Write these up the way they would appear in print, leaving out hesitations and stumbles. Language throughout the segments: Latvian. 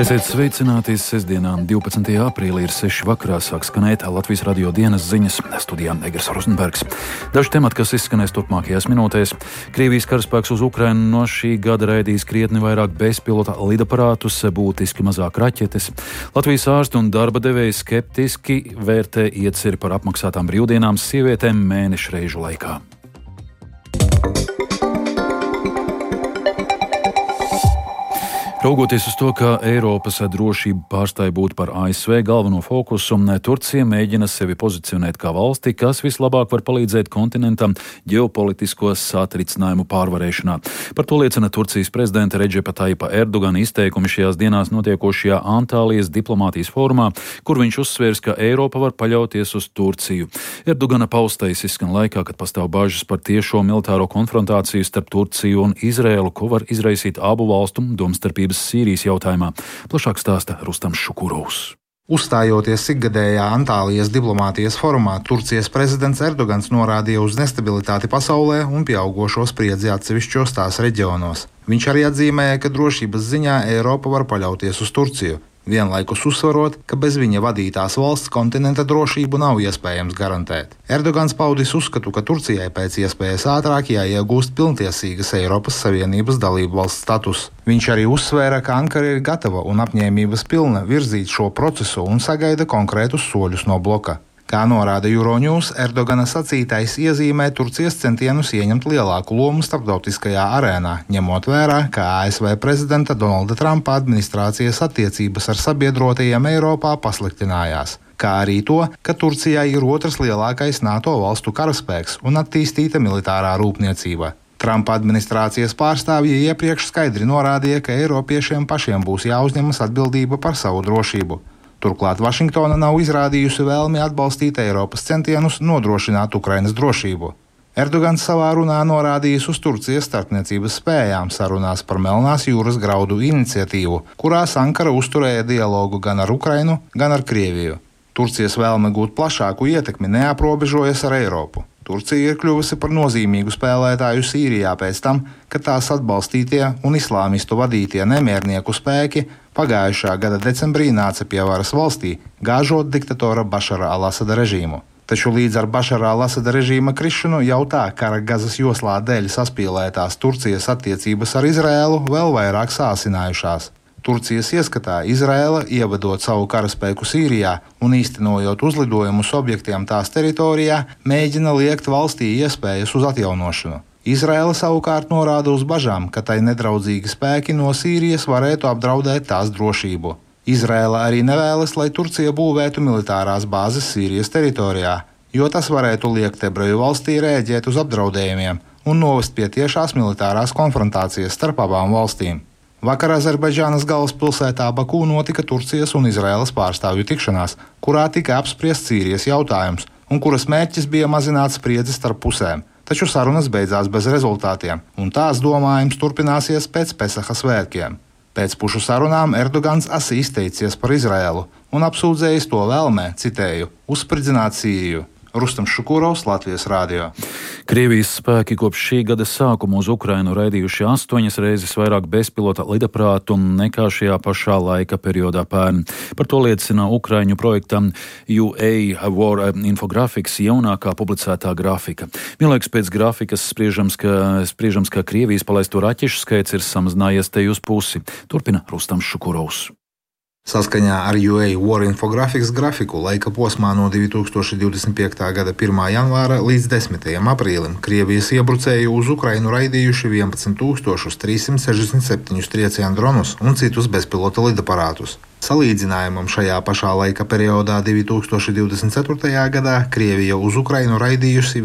Esiet sveicināti sestdienā, 12. aprīlī ir 6 vakarā sāk skanēt Latvijas radio dienas ziņas, studijā Egers Rozenbergs. Daži temati, kas izskanēs turpmākajās minūtēs. Krievijas karaspēks uz Ukrainu no šī gada raidīs krietni vairāk bezpilota lidaparātus, būtiski mazāk raķetes. Latvijas ārsti un darba devēji skeptiski vērtē ieceri par apmaksātām brīvdienām sievietēm mēnešu reižu laikā. Raugoties uz to, ka Eiropas drošība pārstāja būt par ASV galveno fokusu, Turcija mēģina sevi pozicionēt kā valsti, kas vislabāk var palīdzēt kontinentam ģeopolitisko satricinājumu pārvarēšanā. Par to liecina Turcijas prezidenta Redžepa Tayyipa Erdogana izteikumi šajās dienās notiekošajā Antālijas diplomātijas fórumā, kur viņš uzsvērs, ka Eiropa var paļauties uz Turciju. Erdogana paustais izskan laikā, kad pastāv bažas par tiešo militāro konfrontāciju starp Turciju un Izraēlu, ko var izraisīt abu valstu domstarpības Sīrijas jautājumā. Plašāk stāsta Rustams Šukurovs. Uzstājoties ikgadējā Antālijas diplomātijas forumā, Turcijas prezidents Erdogans norādīja uz nestabilitāti pasaulē un pieaugošo spriedzi atsevišķos tās reģionos. Viņš arī atzīmēja, ka drošības ziņā Eiropa var paļauties uz Turciju, vienlaikus uzsverot, ka bez viņa vadītās valsts kontinenta drošību nav iespējams garantēt. Erdogans paudis uzskatu, ka Turcijai pēc iespējas ātrāk jāiegūst pilntiesīgas Eiropas Savienības dalību valsts status. Viņš arī uzsvēra, ka Ankara ir gatava un apņēmības pilna virzīt šo procesu un sagaida konkrētus soļus no bloka. Kā norāda Euronews, Erdogana sacītais iezīmē Turcijas centienus ieņemt lielāku lomu starptautiskajā arēnā, ņemot vērā, ka ASV prezidenta Donalda Trumpa administrācijas attiecības ar sabiedrotajiem Eiropā pasliktinājās, kā arī to, ka Turcijai ir otrs lielākais NATO valstu karaspēks un attīstīta militārā rūpniecība. Trumpa administrācijas pārstāvji iepriekš skaidri norādīja, ka Eiropiešiem pašiem būs jāuzņemas atbildība par savu drošību. Turklāt Vašingtona nav izrādījusi vēlmi atbalstīt Eiropas centienus nodrošināt Ukrainas drošību. Erdogans savā runā norādījis uz Turcijas starpniecības spējām sarunās par Melnās jūras graudu iniciatīvu, kurās Ankara uzturēja dialogu gan ar Ukrainu, gan ar Krieviju. Turcijas vēlme gūt plašāku ietekmi neaprobežojas ar Eiropu. Turcija ir kļuvusi par nozīmīgu spēlētāju Sīrijā pēc tam, kad tās atbalstītie un islāmistu vadītie nemiernieku spēki pagājušā gada decembrī nāca pie varas valstī, gāžot diktatora Bašara al-Asada režīmu. Taču līdz ar Bašara al-Asada režīma krišanu jau tā kara Gazas joslā dēļ saspīlētās Turcijas attiecības ar Izraēlu vēl vairāk sāsinājušās. Turcijas ieskatā Izraēla, ievedot savu karaspēku Sīrijā un īstenojot uzlidojumus objektiem tās teritorijā, mēģina liekt valstī iespējas uz atjaunošanu. Izraēla savukārt norāda uz bažām, ka tai nedraudzīgi spēki no Sīrijas varētu apdraudēt tās drošību. Izraēla arī nevēlas, lai Turcija būvētu militārās bāzes Sīrijas teritorijā, jo tas varētu liekt ebreju valstī rēģēt uz apdraudējumiem un novest pie tiešās militārās konfrontācijas starp abām valstīm. Vakar Azerbaidžānas galvaspilsētā Bakū notika Turcijas un Izraēlas pārstāvju tikšanās, kurā tika apspriests Sīrijas jautājums, un kuras mērķis bija mazināt spriedzi starp pusēm. Taču sarunas beidzās bez rezultātiem, un tās domājams turpināsies pēc Pesaha svētkiem. Pēc pušu sarunām Erdogans asi izteicies par Izraēlu un apsūdzējis to vēlmē, citēju, uzspridzināt Sīriju. Rustams Šukurovs, Latvijas radio. Krievijas spēki kopš šī gada sākuma uz Ukrainu raidījuši 8 reizes vairāk bezpilota lidaparātu nekā šajā pašā laika periodā pērn. Par to liecina Ukraiņu projektam UA War Infographics jaunākā publicētā grafika. Vienlaikus pēc grafikas spriežams, ka Krievijas palaisto raķešu skaits ir samazinājies te uz pusi. Turpina Rustams Šukurovs. Saskaņā ar UA War Infographics grafiku laika posmā no 2025. gada 1. janvāra līdz 10. aprīlim Krievijas iebrucēji uz Ukrainu raidījuši 11 367 triecienu dronus un citus bezpilota lidaparātus. Salīdzinājumam šajā pašā laika periodā 2024. gadā Krievija uz Ukrainu raidījusi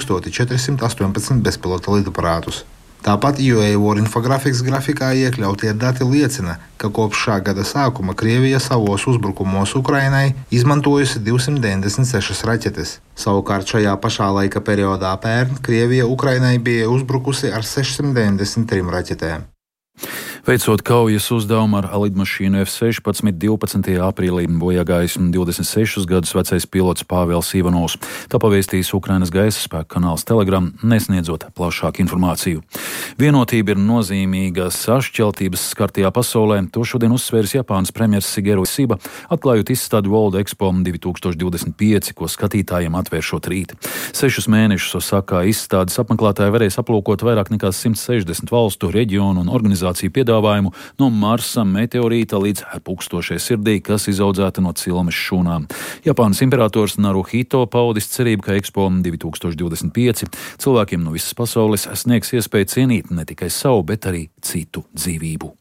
1418 bezpilota lidaparātus. Tāpat UA War Infographics grafikā iekļautie dati liecina, ka kopš šā gada sākuma Krievija savos uzbrukumos Ukrainai izmantojusi 296 raķetes. Savukārt šajā pašā laika periodā pērn Krievija Ukrainai bija uzbrukusi ar 693 raķetēm. Veicot kaujas uzdevumu ar lidmašīnu F-16 12. aprīlī bojāgājis 26 gadus vecais pilots Pāvils Ivanovs. Tā pavēstījis Ukrainas gaisa spēku kanāls Telegram, nesniedzot plašāku informāciju. Vienotība ir nozīmīga sašķeltības skartajā pasaulē. To šodien uzsvērs Japānas premjers Shigeru Ishiba, atklājot izstādi World Expo 2025, ko skatītājiem atvēršot rīt. 6 mēnešus Osakā izstādes apmeklētāji varēs aplūkot vairāk nekā 160 valstu, reģionu un organizāciju piedāvājumu no Marsa meteorīta līdz pukstošai sirdī, kas izaudzēta no cilmes šūnām. Japānas imperators Naruhito paudis cerību, ka Expo 2025 cilvēkiem no visas pasaules sniegs iespēju cienīt ne tikai savu, bet arī citu dzīvību.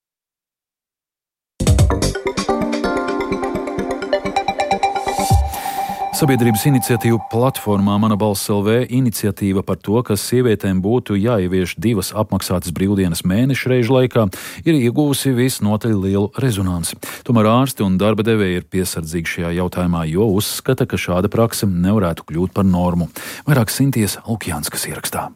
Sabiedrības iniciatīvu platformā Mana balss LV iniciatīva par to, ka sievietēm būtu jāievieš 2 apmaksātas brīvdienas mēneša reižu laikā, ir ieguvusi visnotaļ lielu rezonansi. Tomēr ārsti un darba devēji ir piesardzīgi šajā jautājumā, jo uzskata, ka šāda prakse nevarētu kļūt par normu. Vairāk Sinties Lukjanskas ierakstā.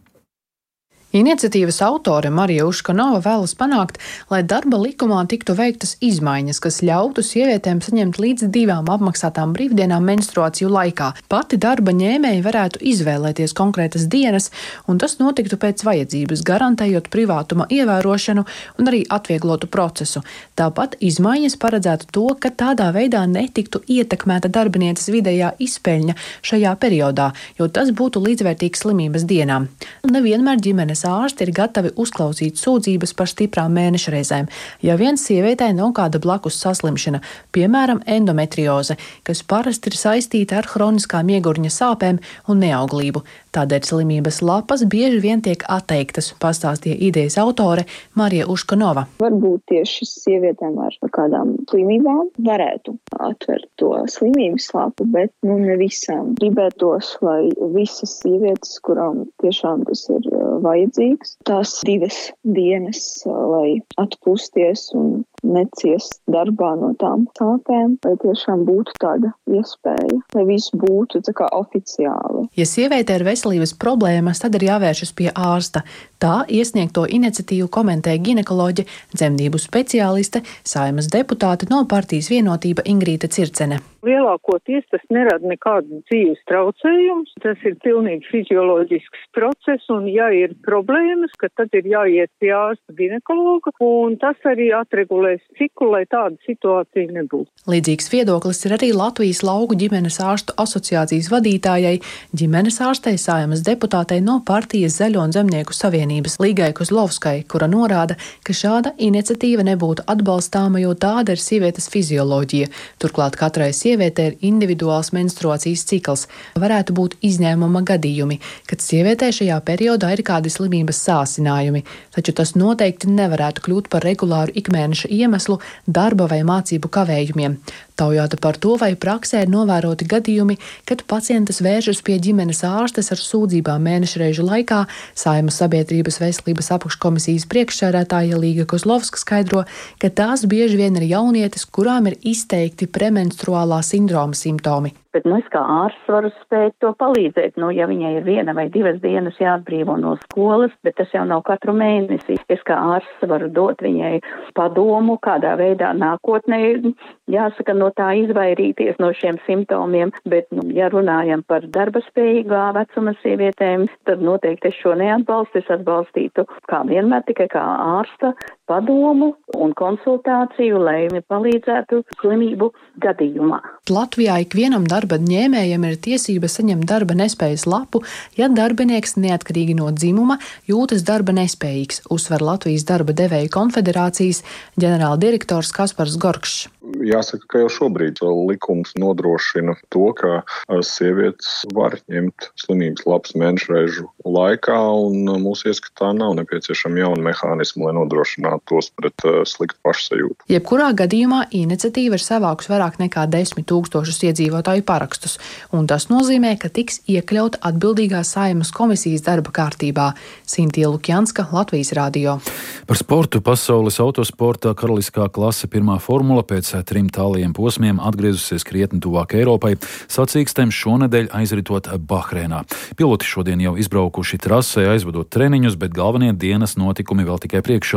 Iniciatīvas autore Marija Uškanova vēlas panākt, lai darba likumā tiktu veiktas izmaiņas, kas ļautu sievietēm saņemt līdz 2 apmaksātām brīvdienām menstruāciju laikā. Pati darba ņēmēji varētu izvēlēties konkrētas dienas, un tas notiktu pēc vajadzības, garantējot privātuma ievērošanu un arī atvieglotu procesu. Tāpat izmaiņas paredzētu to, ka tādā veidā netiktu ietekmēta darbinieces vidējā izpeļņa šajā periodā, jo tas būtu līdzvērtīgs slimības dienām. Nevienmēr ģimenes ārsti ir gatavi uzklausīt sūdzības par stiprām mēnešreizēm, ja vien sievietei nav kāda blakus saslimšana, piemēram, endometrioze, kas parasti ir saistīta ar hroniskām iegurņa sāpēm un neauglību. Tādēļ slimības lapas bieži vien tiek atteiktas, pastāstīja idejas autore Marija Uškanova. Varbūt tieši sievietēm ar kādām slimībām varētu atvērt to slimības lapu, bet ne visām. Gribētos, lai visas sievietes, kurām tiešām tas ir vajadzīgs, tās 2 dienas, lai atpūsties un neciest darbā no tām sāpēm, lai tiešām būtu tāda iespēja, lai viss būtu tā kā oficiāli. Ja sieviete ir veselības problēmas, tad ir jāvēršas pie ārsta. Tā iesniegto iniciatīvu komentē ginekoloģe, dzemdību speciāliste, Saeimas deputāte no partijas Vienotība Ingrīta Circene. Lielākoties tas nerada nekādu dzīves traucējumus, tas ir pilnīgi fizioloģisks process, un ja ir problēmas, ka tad ir jāiet pie ārsta ginekologa, un tas arī atregulēs ciklu, lai tāda situācija nebūtu. Līdzīgs viedoklis ir arī Latvijas lauku ģimenes ārstu asociācijas vadītājai, ģimenes ārstei Saeimas deputātei no partijas Zaļo un zemnieku savienības Līgai Kozlovskai, kura norāda, ka šāda iniciatīva nebūtu atbalstāma, jo tāda ir sievietes fizioloģija. Turklāt katrai sievietē ir individuāls menstruācijas cikls. Varētu būt izņēmuma gadījumi, kad sievietē šajā periodā ir kādi slimības sāsinājumi, taču tas noteikti nevarētu kļūt par regulāru ikmēneša iemeslu darba vai mācību kavējumiem. Taujāta par to, vai praksē ir novēroti gadījumi, kad pacientes vēršas pie ģimenes ārstes ar sūdzībām mēnešreižu laikā, Saeimas sabiedrības veselības apakškomisijas priekšsēdētāja Līga Kozlovska skaidro, ka tās bieži vien ir jaunietes, kurām ir izteikti premenstruālā sindroma simptomi. Bet es kā ārsts varu spēt to palīdzēt. Ja viņai ir 1 vai 2 dienas jāatbrīvo no skolas, bet tas jau nav katru mēnesi. Es kā ārsts varu dot viņai padomu, kādā veidā nākotnē jāsaka no tā izvairīties no šiem simptomiem. Bet, ja runājam par darba spējīgā vecuma sievietēm, tad noteikti es šo neatbalstu. Es atbalstītu kā vienmēr tikai kā ārsta padomu un konsultāciju, lai palīdzētu slimību gadījumā. Latvijā ikvienam darba ņēmējam ir tiesība saņemt darba nespējas lapu, ja darbinieks neatkarīgi no dzimuma jūtas darba nespējīgs, uzsver Latvijas darba devēju konfederācijas ģenerāldirektors Kaspars Gorkšs. Jāsaka, ka jau šobrīd likums nodrošina to, ka sievietes var ņemt slimības lapas mēnešreižu laikā, un mūsu ieskatā nav nepieciešama jauna mehānisma, lai nodrošinātu tos pret sliktu pašsajūtu. Jebkurā gadījumā iniciatīva ir savākusi vairāk nekā 10 000 iedzīvotāju parakstus, un tas nozīmē, ka tiks iekļauta atbildīgā Saeimas komisijas darba kārtībā. Sintie Lukjanska, Latvijas radio. Par sportu pasaules autosportā karaliskā klase pirmā formula pēc 3 tālajiem posmiem atgriezusies krietni tuvāk Eiropai, sacīkstēm šonedēļ aizritot Bahreinā. Piloti šodien jau izbraukuši trasē, aizvadot treniņus, bet galvenie dienas notikumi vēl tikai priekšā.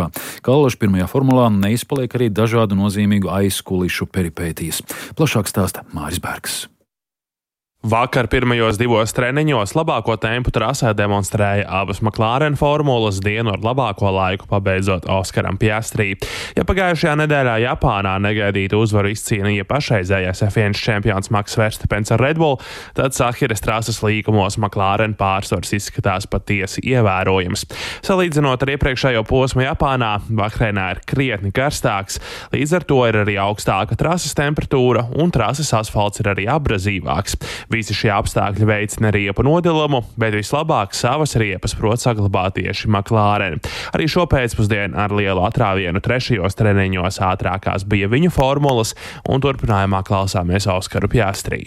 kallažu pirmajā formulā neizpaliek arī dažādu nozīmīgu aizkulišu peripētijas. Plašāk stāsta Māris Bergs. Vakar pirmajos divos treniņos labāko tempu trasē demonstrēja abas McLaren formulas, dienu ar labāko laiku pabeidzot Oskaram Piastrī. Ja pagājušajā nedēļā Japānā negaidītu uzvaru izcīnīja pašreizējais F1 čempions Max Verstappens ar Red Bull, tad Sahiras trases līkumos McLaren pārsvars izskatās patiesi ievērojams. Salīdzinot ar iepriekšējo posmu Japānā, Bahreinā ir krietni karstāks, līdz ar to ir arī augstāka trases temperatūra un trases asfalts ir arī abrazīvāks. Visi šie apstākļi veicina riepu nodilumu, bet vislabāk savas riepas prot saglabāt tieši McLaren. Arī šo pēcpusdienu ar lielu atrāvienu trešajos treniņos ātrākās bija viņu formulas, un turpinājumā klausāmies Oskaru Piastrī.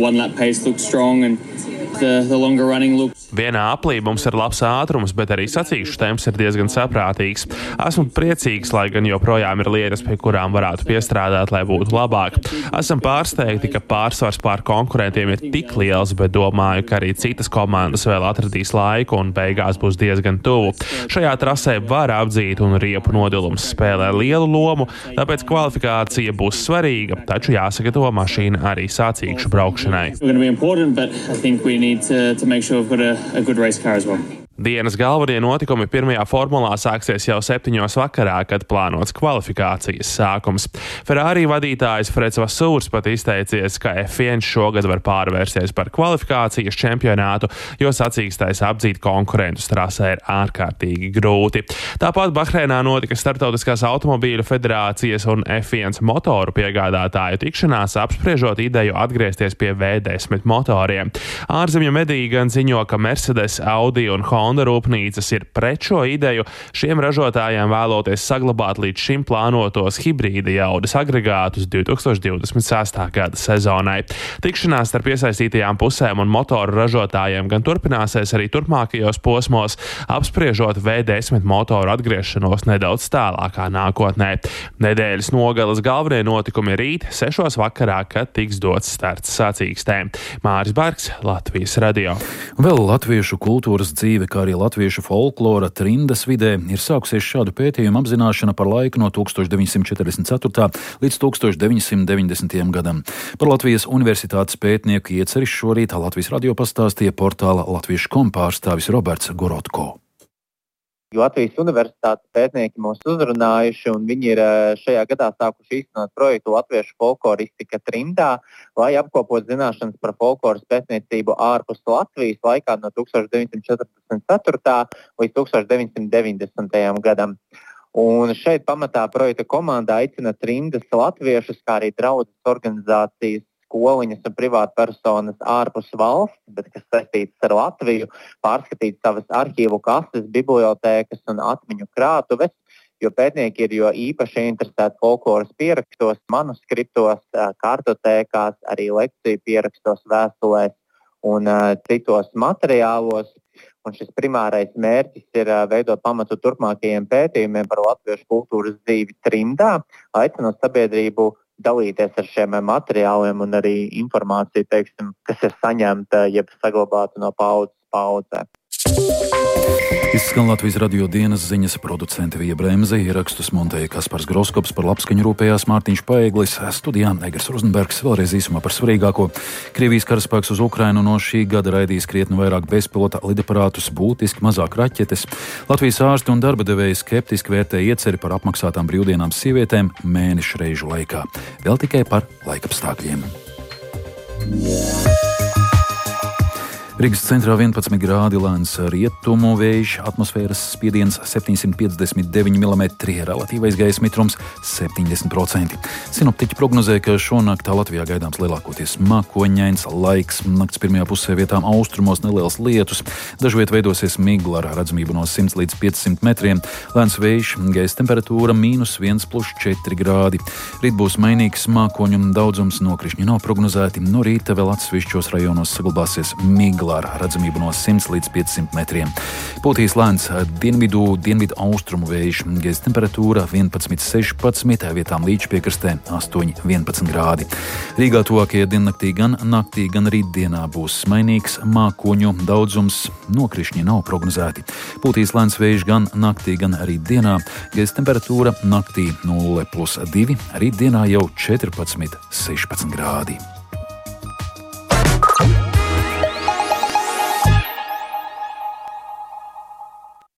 Vienā aplī mums ir labs ātrums, bet arī sacīkšu temps ir diezgan saprātīgs. Esmu priecīgs, lai gan joprojām ir lietas, pie kurām varētu piestrādāt, lai būtu labāk. Esam pārsteigti, ka pārsvars pār konkurentiem ir tik liels, bet domāju, ka arī citas komandas vēl atradīs laiku un beigās būs diezgan tuvu. Šajā trasē var apdzīt un riepu nodilums spēlē lielu lomu, tāpēc kvalifikācija būs svarīga, taču jāsagatavo mašīna arī sācīkšu braukšanai. Dienas galvenie notikumi pirmajā formulā sāksies jau 7 vakarā, kad plānots kvalifikācijas sākums. Ferrari vadītājs Freds Vasūrs pat izteicies, ka F1 šogad var pārvērsties par kvalifikācijas čempionātu, jo sacīkstais apdzīt konkurentus trasē ir ārkārtīgi grūti. Tāpat Bahreinā notika Startautiskās automobīļu federācijas un F1 motoru piegādātāju tikšanās, apspriežot ideju atgriezties pie V10 motoriem. Ārzemju mediji gan ziņo, ka Mercedes, Audi un Honda rūpnīcas ir pret šo ideju, šiem ražotājiem vēloties saglabāt līdz šim plānotos hibrīda jaudas agregātus 2026. gada sezonai. Tikšanās starp iesaistītajām pusēm un motoru ražotājiem gan turpināsies arī turpmākajos posmos, apspriežot V10 motoru atgriešanos nedaudz tālākā nākotnē. Nedēļas nogales galvenie notikumi rīt 6 vakarā, kad tiks dots starts sacīkstēm. Māris Bergs, Latvijas radio. Vēl latviešu kultūras dzīve, kā arī latviešu folklora trindas vidē, ir sākusies šādu pētījumu apzināšana par laiku no 1944. līdz 1990. gadam. Par Latvijas universitātes pētnieku ieceris šorīt Latvijas radio pastāstīja portāla Latviešu.com pārstāvis Roberts Gorotko. Latvijas universitātes pētnieki mūs uzrunājuši, un viņi ir šajā gadā sākuši īstenot projektu Latviešu folkloristika trimdā, lai apkopotu zināšanas par folkloras pētniecību ārpus Latvijas laikā no 1944. līdz 1990. gadam. Un šeit pamatā projekta komanda aicina trimdas latviešus, kā arī draudzes organizācijas, skoliņas un privātpersonas ārpus valsts, bet kas saistītas ar Latviju, pārskatīt savas arhīvu kases, bibliotēkas un atmiņu krātuves, jo pētnieki ir jo īpaši interesēti folkloras pierakstos, manuskriptos, kartotēkās, arī lekciju pierakstos, vēstulēs un citos materiālos. Un šis primārais mērķis ir veidot pamatu turpmākajiem pētījumiem par latviešu kultūras dzīvi trimdā, aicinot sabiedrību dalīties ar šiem materiāliem un arī informāciju, kas ir saņemta, jeb saglabāta no paudzes paudzē. Izskan Latvijas radio dienas ziņas, producente Vija Bremze, ierakstus montēja Kaspars Groskops, par labskaņu rūpējās Mārtiņš Paeglis, studijā Egers Rozenbergs. Vēlreiz īsumā par svarīgāko. Krievijas karaspēks uz Ukrainu no šī gada raidīs krietni vairāk bezpilota lidaparātus, būtiski mazāk raķetes. Latvijas ārsti un darba devēji skeptiski vērtē ieceri par apmaksātām brīvdienām sievietēm mēnešu reižu laikā. Vēl tikai par laikapstākļiem. Rīgas centrā 11 grādi, lēns rietumu vējš, atmosfēras spiediens 759 mm, relatīvais gaisa mitrums 70%. Sinoptiķi prognozē, ka šonakt Latvijā gaidāms lielākoties mākoņains laiks. Nakts pirmajā pusē vietām austrumos neliels lietus. Dažviet veidosies migla ar redzamību no 100 līdz 500 metriem. Lēns vējš, gaisa temperatūra -1,4 grādi. Rīt būs mainīgs mākoņu un daudzums, nokrišņi nav prognozēti. No rīta vēl atsevišķos rajonos saglabāsies migla. lielā ar redzamību no 100 līdz 500 metriem. Pūtīs lēns dienvidu austrumu vējš, gaisa temperatūra 11,16, vietām līča piekrastē 8,11 grādi. Rīgā tuvākajā diennaktī gan naktī, gan rītdienā būs mainīgs, mākoņu daudzums, nokrišņi nav prognozēti. Pūtīs lēns vējš gan naktī, gan rītdienā, gaisa temperatūra naktī 0,2, rītdienā jau 14,16 grādi.